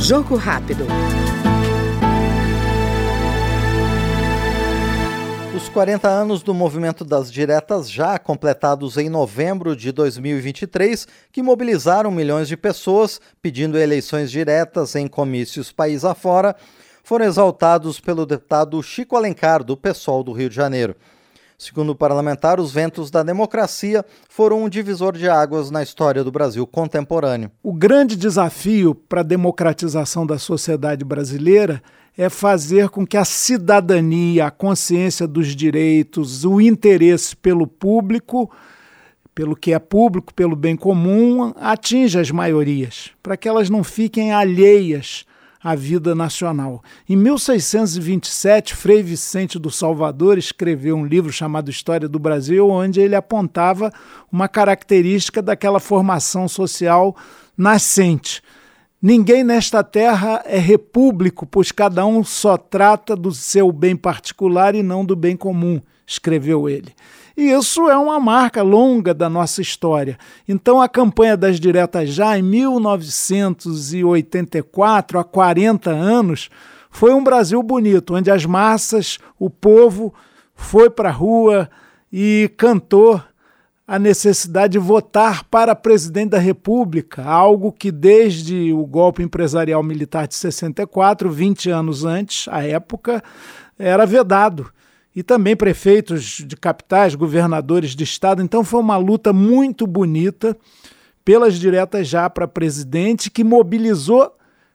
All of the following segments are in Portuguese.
Jogo rápido. Os 40 anos do movimento das diretas já completados em novembro de 2023, que mobilizaram milhões de pessoas pedindo eleições diretas em comícios país afora, foram exaltados pelo deputado Chico Alencar, do PSOL do Rio de Janeiro. Segundo o parlamentar, os ventos da democracia foram um divisor de águas na história do Brasil contemporâneo. O grande desafio para a democratização da sociedade brasileira é fazer com que a cidadania, a consciência dos direitos, o interesse pelo público, pelo que é público, pelo bem comum, atinja as maiorias, para que elas não fiquem alheias à vida nacional. Em 1627, Frei Vicente do Salvador escreveu um livro chamado História do Brasil, onde ele apontava uma característica daquela formação social nascente. Ninguém nesta terra é repúblico, pois cada um só trata do seu bem particular e não do bem comum, escreveu ele. E isso é uma marca longa da nossa história. Então a campanha das diretas já em 1984, há 40 anos, foi um Brasil bonito, onde as massas, o povo, foi para a rua e cantou a necessidade de votar para presidente da República, algo que desde o golpe empresarial militar de 64, 20 anos antes, à época, era vedado. E também prefeitos de capitais, governadores de estado. Então foi uma luta muito bonita pelas diretas já para presidente, que mobilizou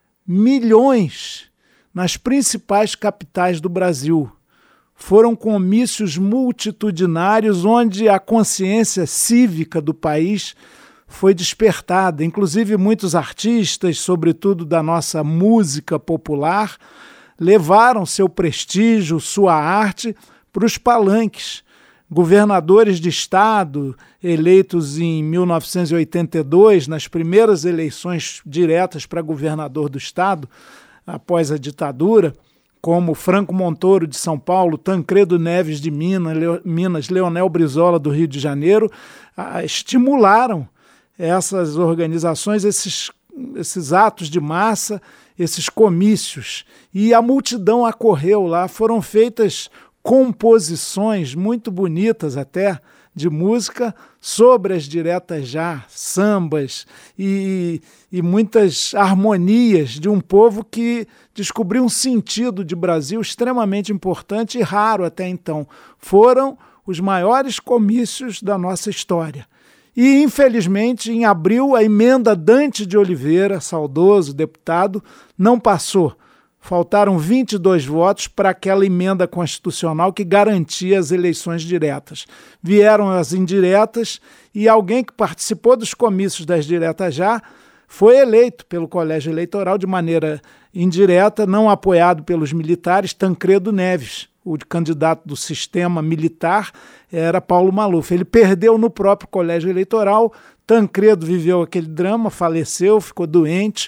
milhões nas principais capitais do Brasil. Foram comícios multitudinários onde a consciência cívica do país foi despertada. Inclusive muitos artistas, sobretudo da nossa música popular, levaram seu prestígio, sua arte para os palanques. Governadores de estado, eleitos em 1982, nas primeiras eleições diretas para governador do estado, após a ditadura, como Franco Montoro de São Paulo, Tancredo Neves de Minas, Leonel Brizola do Rio de Janeiro, estimularam essas organizações, esses atos de massa, esses comícios. E a multidão acorreu lá, foram feitas composições muito bonitas até, de música sobre as diretas já, sambas e muitas harmonias de um povo que descobriu um sentido de Brasil extremamente importante e raro até então. Foram os maiores comícios da nossa história. E, infelizmente, em abril, a emenda Dante de Oliveira, saudoso deputado, não passou. Faltaram 22 votos para aquela emenda constitucional que garantia as eleições diretas. Vieram as indiretas e alguém que participou dos comícios das diretas já foi eleito pelo Colégio Eleitoral de maneira indireta, não apoiado pelos militares, Tancredo Neves. O candidato do sistema militar era Paulo Maluf. Ele perdeu no próprio Colégio Eleitoral. Tancredo viveu aquele drama, faleceu, ficou doente,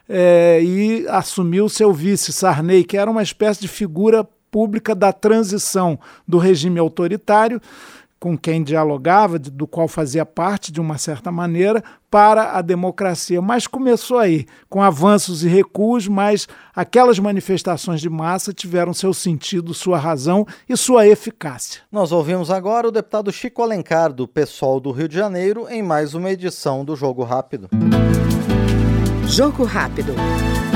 e assumiu seu vice, Sarney, que era uma espécie de figura pública da transição do regime autoritário, com quem dialogava, do qual fazia parte de uma certa maneira, para a democracia. Mas começou aí, com avanços e recuos, mas aquelas manifestações de massa tiveram seu sentido, sua razão e sua eficácia. Nós ouvimos agora o deputado Chico Alencar, do PSOL do Rio de Janeiro, em mais uma edição do Jogo Rápido. Jogo rápido.